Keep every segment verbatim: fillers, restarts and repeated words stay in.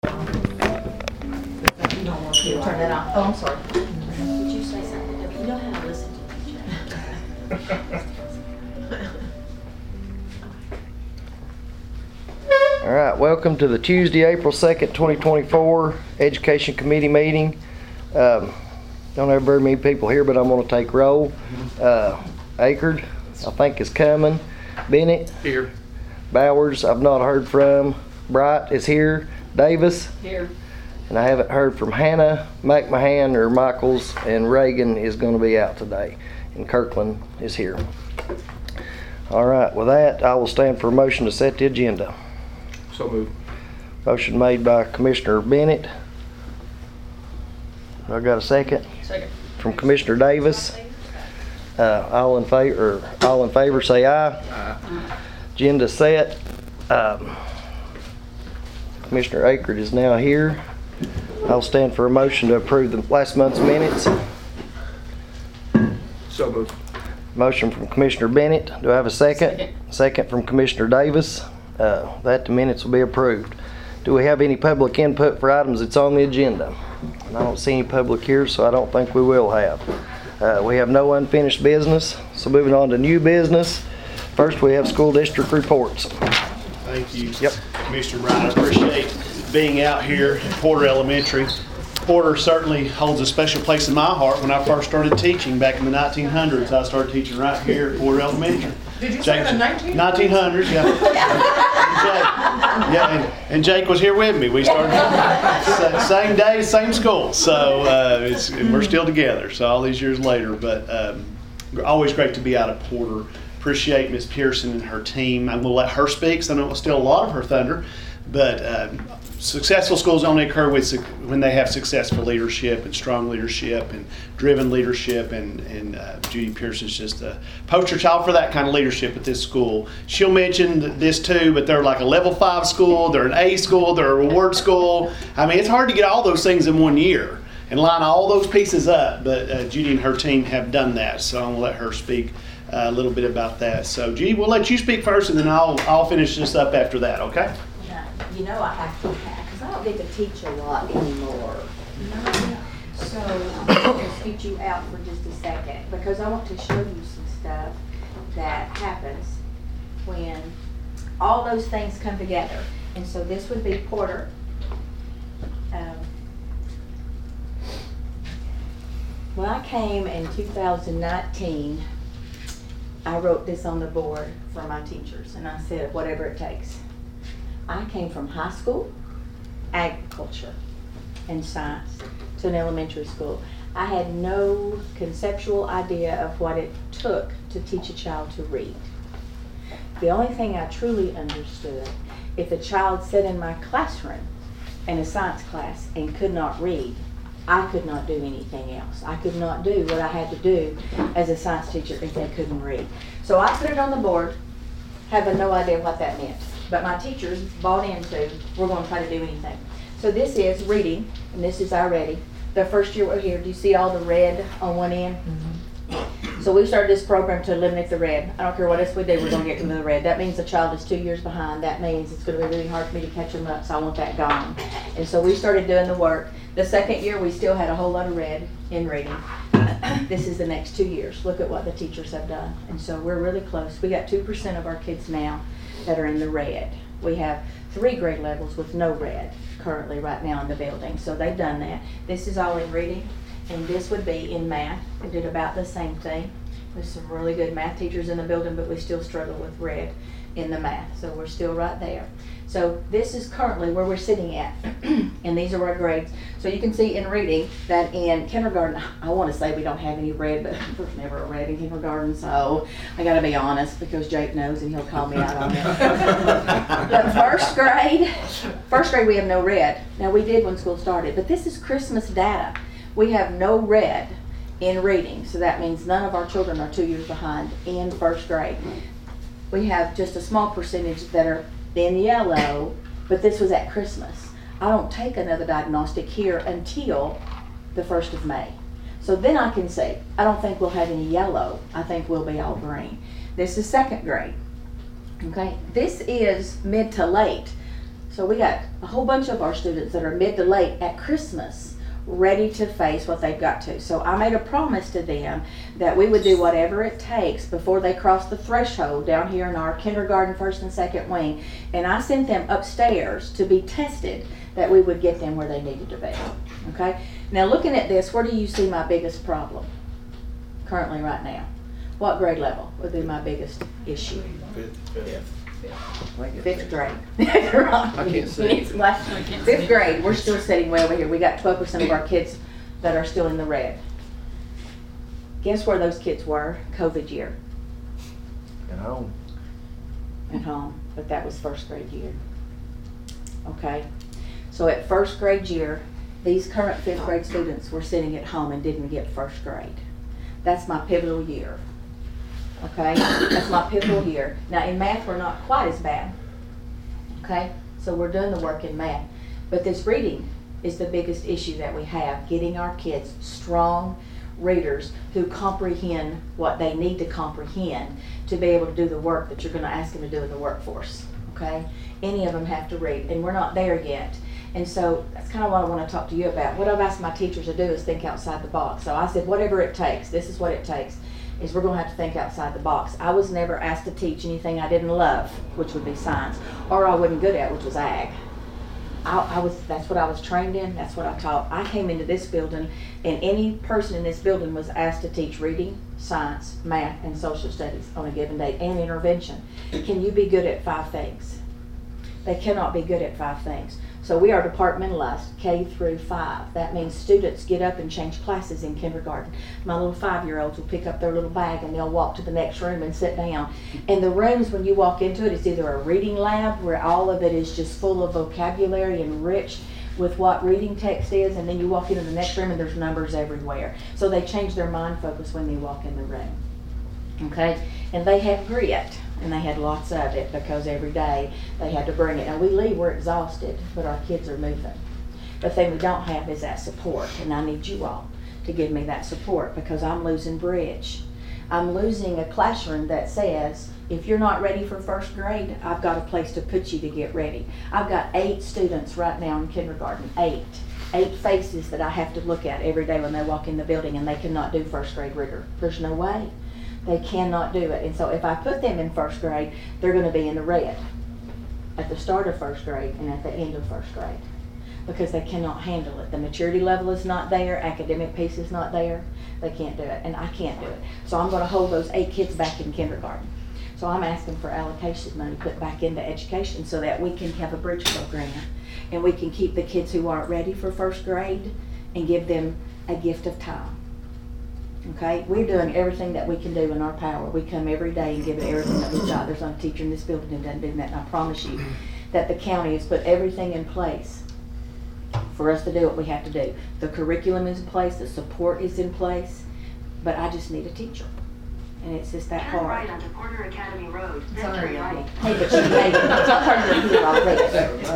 You don't want to turn that off. Oh, I'm sorry. Did you say something to me? You know how to listen to me, Jack. All right, welcome to the Tuesday, April second, twenty twenty-four Education Committee meeting. Um, don't have very many people here, but I'm going to take roll. Uh, Akard, I think, is coming. Bennett? Here. Bowers, I've not heard from. Bright is here. Davis? Here. And I haven't heard from Hannah, McMahon, or Michaels, and Reagan is going to be out today. And Kirkland is here. All right, with that, I will stand for a motion to set the agenda. So moved. Motion made by Commissioner Bennett. I got a second? Second. From Commissioner Davis. Uh, all in favor, all in favor say aye. Aye. Agenda set. Um, Commissioner Akard is now here. I'll stand for a motion to approve the last month's minutes. So moved. Motion from Commissioner Bennett. Do I have a second? Second. Second from Commissioner Davis. Uh, that the minutes will be approved. Do we have any public input for items that's on the agenda? And I don't see any public here, so I don't think we will have. Uh, we have no unfinished business. So moving on to new business. First, we have school district reports. Thank you, Yep. Commissioner Wright. I appreciate being out here at Porter Elementary. Porter certainly holds a special place in my heart. When I first started teaching back in the nineteen hundreds, I started teaching right here at Porter Elementary. Did you say the nineteen? nineteen hundreds, yeah. And Jake, yeah, and, and Jake was here with me. We started sa- same day, same school. So uh, it's, and we're still together. So all these years later, but um, always great to be out of Porter. Appreciate Miz Pearson and her team. I'm going to let her speak, so I know it's still a lot of her thunder. But um, successful schools only occur with when they have successful leadership and strong leadership and driven leadership. And, and uh, Judy Pearson's just a poster child for that kind of leadership at this school. She'll mention this too, but they're like a level five school, they're an A school, they're a reward school. I mean, it's hard to get all those things in one year and line all those pieces up. But uh, Judy and her team have done that, so I'm going to let her speak Uh, a little bit about that. So, Judy, we'll let you speak first, and then I'll I'll finish this up after that. Okay? Yeah, you know I have to, because I don't get to teach a lot anymore. So I'm going to scoot you out for just a second, because I want to show you some stuff that happens when all those things come together. And so this would be Porter. Um, when I came in two thousand nineteen, I wrote this on the board for my teachers, and I said, whatever it takes. I came from high school, agriculture, and science to an elementary school. I had no conceptual idea of what it took to teach a child to read. The only thing I truly understood, if a child sat in my classroom in a science class and could not read, I could not do anything else. I could not do what I had to do as a science teacher if they couldn't read. So I put it on the board, having no idea what that meant. But my teachers bought into, we're going to try to do anything. So this is reading, and this is our ready. The first year we're here, do you see all the red on one end? Mm-hmm. So we started this program to eliminate the red. I don't care what else we do, we're going to get rid of the red. That means the child is two years behind. That means it's going to be really hard for me to catch them up, so I want that gone. And so we started doing the work. The second year, we still had a whole lot of red in reading. This is the next two years. Look at what the teachers have done. And so we're really close. We got two percent of our kids now that are in the red. We have three grade levels with no red currently right now in the building. So they've done that. This is all in reading, and this would be in math. We did about the same thing. There's some really good math teachers in the building, but we still struggle with red in the math. So we're still right there. So this is currently where we're sitting at, and these are our grades. So you can see in reading that in kindergarten, I want to say we don't have any red, but there's never a red in kindergarten, so I got to be honest because Jake knows and he'll call me out on it. But first grade, first grade we have no red. Now we did when school started, but this is Christmas data. We have no red in reading, so that means none of our children are two years behind in first grade. We have just a small percentage that are in yellow, but this was at Christmas. I don't take another diagnostic here until the first of May. So then I can say, I don't think we'll have any yellow. I think we'll be all green. This is second grade. Okay, this is mid to late. So we got a whole bunch of our students that are mid to late at Christmas, ready to face what they've got to. So I made a promise to them that we would do whatever it takes before they cross the threshold down here in our kindergarten first and second wing. And I sent them upstairs to be tested, that we would get them where they needed to be. Okay? Now looking at this, where do you see my biggest problem currently right now? What grade level would be my biggest issue? Fifth, fifth. Fifth grade. I can't see. Fifth grade, we're still sitting way over here. We got twelve percent of our kids that are still in the red. Guess where those kids were COVID year? At home. At home, but that was first grade year. Okay, so at first grade year, these current fifth grade students were sitting at home and didn't get first grade. That's my pivotal year. Okay, that's my pivotal year. Now in math, we're not quite as bad. Okay, so we're doing the work in math. But this reading is the biggest issue that we have, getting our kids strong readers who comprehend what they need to comprehend to be able to do the work that you're going to ask them to do in the workforce. Okay, any of them have to read, and we're not there yet. And so that's kind of what I want to talk to you about. What I've asked my teachers to do is think outside the box. So I said, whatever it takes, this is what it takes, is we're going to have to think outside the box. I was never asked to teach anything I didn't love, which would be science, or I wasn't good at, which was ag. I, I was, that's what I was trained in, that's what I taught. I came into this building, and any person in this building was asked to teach reading, science, math, and social studies on a given day, and intervention. Can you be good at five things? They cannot be good at five things. So we are departmentalized K through five. That means students get up and change classes in kindergarten. My little five-year-olds will pick up their little bag and they'll walk to the next room and sit down. And the rooms, when you walk into it, it's either a reading lab where all of it is just full of vocabulary and rich with what reading text is, and then you walk into the next room and there's numbers everywhere. So they change their mind focus when they walk in the room. Okay? And they have grit. And they had lots of it because every day they had to bring it. Now we leave, we're exhausted, but our kids are moving. The thing we don't have is that support, and I need you all to give me that support because I'm losing bridge. I'm losing a classroom that says, if you're not ready for first grade, I've got a place to put you to get ready. I've got eight students right now in kindergarten, eight. Eight faces that I have to look at every day when they walk in the building, and they cannot do first grade rigor. There's no way. They cannot do it. And so if I put them in first grade, they're going to be in the red at the start of first grade and at the end of first grade because they cannot handle it. The maturity level is not there. Academic piece is not there. They can't do it, and I can't do it. So I'm going to hold those eight kids back in kindergarten. So I'm asking for allocation money put back into education so that we can have a bridge program and we can keep the kids who aren't ready for first grade and give them a gift of time. Okay, we're doing everything that we can do in our power. We come every day and give it everything that we've got. There's not a teacher in this building who doesn't do that, and I promise you that the county has put everything in place for us to do what we have to do. The curriculum is in place, the support is in place, but I just need a teacher. And it's just that Turn hard. right onto Porter Academy Road, then Sorry, turn right. hey, but she made it. It's not hard to hear all this.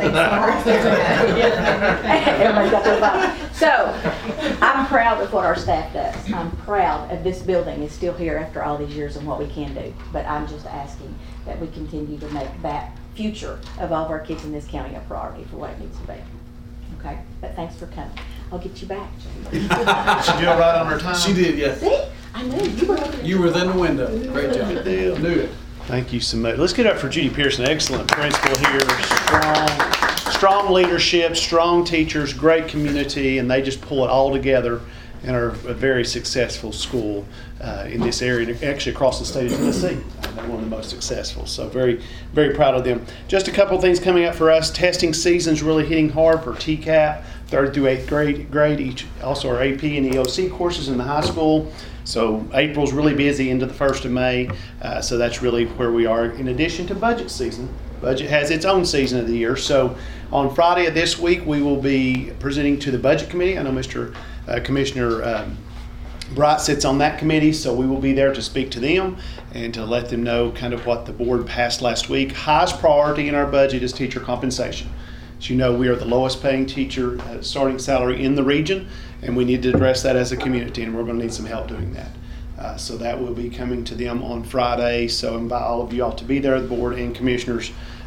Everybody's got their phone. So, I'm proud of what our staff does. I'm proud of this building is still here after all these years and what we can do. But I'm just asking that we continue to make that future of all of our kids in this county a priority for what it needs to be. Okay, but thanks for coming. I'll get you back, Jay. She do it right on her time. She did, yes. See? I knew you were looking at You were in the window. Great job. Good deal. Knew it. Thank you so much. Let's get up for Judy Pearson. Excellent principal here. Strong, strong leadership, strong teachers, great community, and they just pull it all together and are a very successful school uh, in this area, and actually across the state of Tennessee. Uh, they're one of the most successful. So very, very proud of them. Just a couple things coming up for us. Testing season's really hitting hard for T CAP, third through eighth grade, grade each, also our A P and E O C courses in the high school. So April's really busy into the first of May, uh, so that's really where we are in addition to budget season. Budget has its own season of the year. So on Friday of this week, we will be presenting to the Budget Committee. I know Mister Uh, Commissioner um, Bright sits on that committee, so we will be there to speak to them and to let them know kind of what the board passed last week. Highest priority in our budget is teacher compensation. As you know, we are the lowest paying teacher uh, starting salary in the region, and we need to address that as a community, and we're going to need some help doing that. Uh, so that will be coming to them on Friday. So I invite all of you all to be there, the board and commissioners,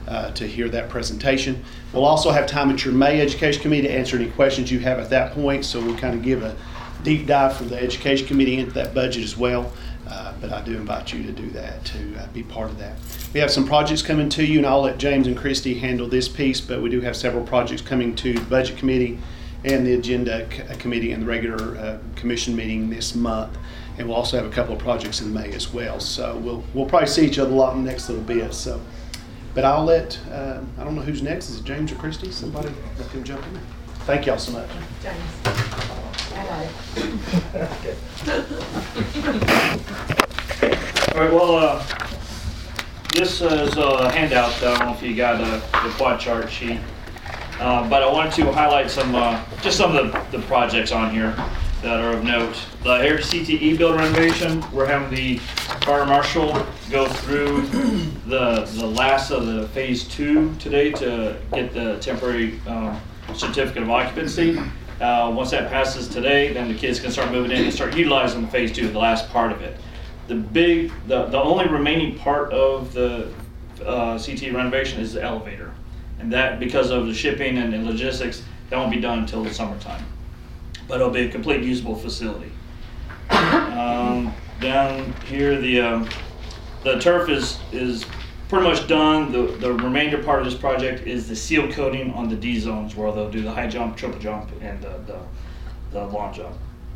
uh, to hear that presentation. We'll also have time at your May Education Committee to answer any questions you have at that point, so we'll kind of give a deep dive from the Education Committee into that budget as well. Uh, but I do invite you to do that, to uh, be part of that. We have some projects coming to you, and I'll let James and Christy handle this piece, but we do have several projects coming to the Budget Committee and the Agenda C- Committee and the regular uh, commission meeting this month. And we'll also have a couple of projects in May as well. So we'll we'll probably see each other a lot in the next little bit. So, but I'll let, uh, I don't know who's next. Is it James or Christy? Somebody let them jump in there. Thank y'all so much. James. I got it. All right, well, uh, this is a handout. I don't know if you got uh, the quad chart sheet, uh, but I wanted to highlight some, uh, just some of the, the projects on here that are of note. The Heritage C T E building renovation, we're having the fire marshal go through the the last of the phase two today to get the temporary um, certificate of occupancy. Uh, once that passes today, then the kids can start moving in and start utilizing the phase two, the last part of it. The big, the, the only remaining part of the uh, C T E renovation is the elevator. And that, because of the shipping and, and logistics, that won't be done until the summertime. But it'll be a complete usable facility. Um, down here, the um, the turf is is pretty much done. The the remainder part of this project is the seal coating on the D zones, where they'll do the high jump, triple jump, and the the, the long jump.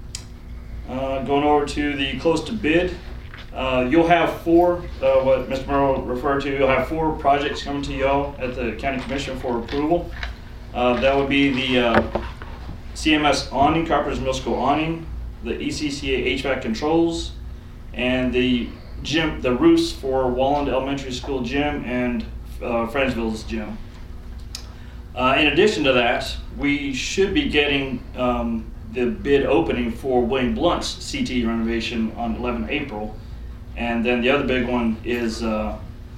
Uh, going over to the close to bid, uh, you'll have four. Uh, what Mister Merrill referred to, you'll have four projects coming to y'all at the County Commission for approval. Uh, that would be the uh, C M S awning, Carpenter's Middle School awning, the E C C A H V A C controls, and the gym, the roofs for Walland Elementary School gym and uh, Friendsville's gym. Uh, in addition to that, we should be getting um, the bid opening for William Blunt's C T E renovation on eleventh of April, and then the other big one is uh,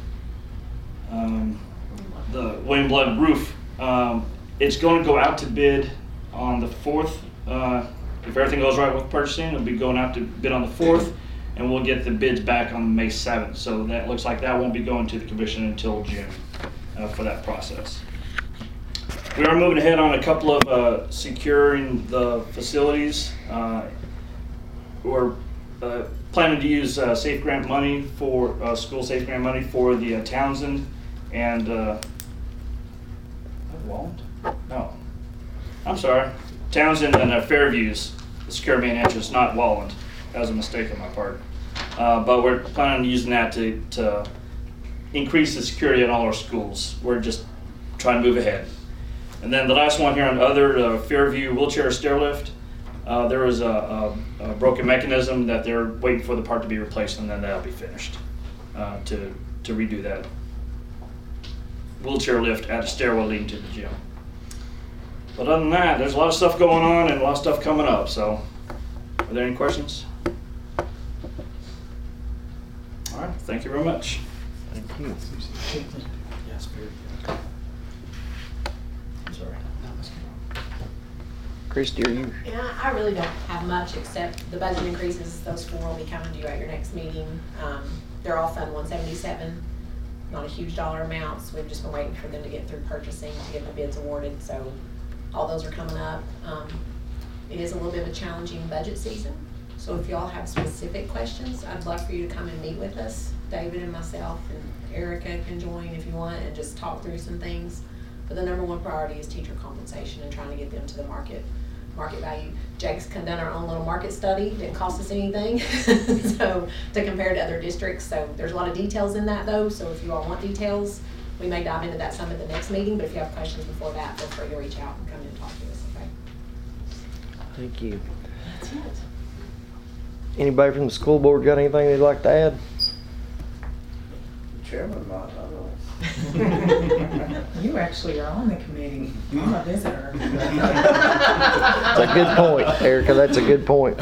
um, the William Blunt roof. Um, it's going to go out to bid on the fourth. Uh, if everything goes right with purchasing, it'll be going out to bid on the fourth, and we'll get the bids back on May seventh. So that looks like that won't be going to the commission until June uh, for that process. We are moving ahead on a couple of uh, securing the facilities. Uh, we're uh, planning to use uh, safe grant money for uh, school safe grant money for the uh, Townsend and uh, Walland? No. I'm sorry, Townsend and uh, Fairview's the secure main entrance, not Walland. That was a mistake on my part. Uh, but we're planning on using that to, to increase the security in all our schools. We're just trying to move ahead. And then the last one here on other, uh, Fairview wheelchair stair lift. Uh, there was a, a, a broken mechanism that they're waiting for the part to be replaced, and then that'll be finished uh, to, to redo that wheelchair lift at a stairwell leading to the gym. But other than that, there's a lot of stuff going on and a lot of stuff coming up. So, are there any questions? All right, thank you very much. Thank you. Yes, very good. I'm sorry. Christy, are you? Yeah, I really don't have much except the budget increases. Those four will be coming to you at your next meeting. Um, they're all Fund one seventy-seven. Not a huge dollar amounts. We've just been waiting for them to get through purchasing to get the bids awarded. So all those are coming up. Um, it is a little bit of a challenging budget season. So if y'all have specific questions, I'd love for you to come and meet with us. David and myself and Erica can join if you want and just talk through some things. But the number one priority is teacher compensation and trying to get them to the market market value. Jake's done our own little market study. Didn't cost us anything. So to compare to other districts. So there's a lot of details in that though. So if you all want details, we may dive into that some at the next meeting. But if you have questions before that, feel free to reach out and come in and talk to us. Okay. Thank you. That's it. Anybody from the school board got anything they'd like to add? Chairman might, I don't know. You actually are on the committee. I'm a visitor. That's a good point, Erica. That's a good point.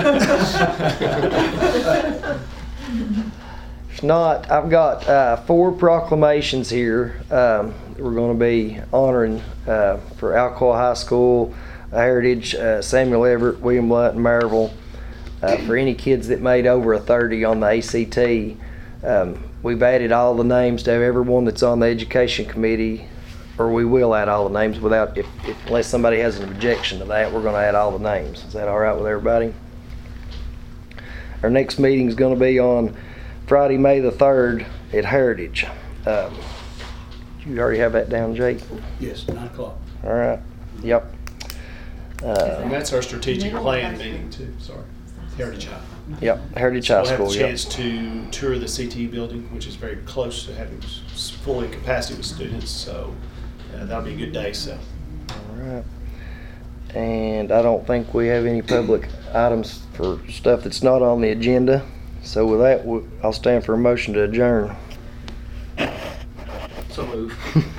If not, I've got uh, four proclamations here. Um, we're going to be honoring uh, for Alcoa High School, Heritage, uh, Samuel Everett, William Blunt, and Maryville. Uh, for any kids that made over a thirty on the A C T, um, we've added all the names to everyone that's on the education committee, or we will add all the names without, if, if unless somebody has an objection to that, we're gonna add all the names. Is that all right with everybody? Our next meeting's gonna be on Friday, May the third at Heritage. Um, you already have that down, Jake? Yes, nine o'clock. All right, yep. And Uh, that's our strategic plan meeting too, sorry. Heritage High. yep, Heritage High We'll have School, a yep. chance to tour the C T E building, which is very close to having s- fully capacity with students, so uh, that'll be a good day, so. All right. And I don't think we have any public items for stuff that's not on the agenda. So with that, we- I'll stand for a motion to adjourn. So move.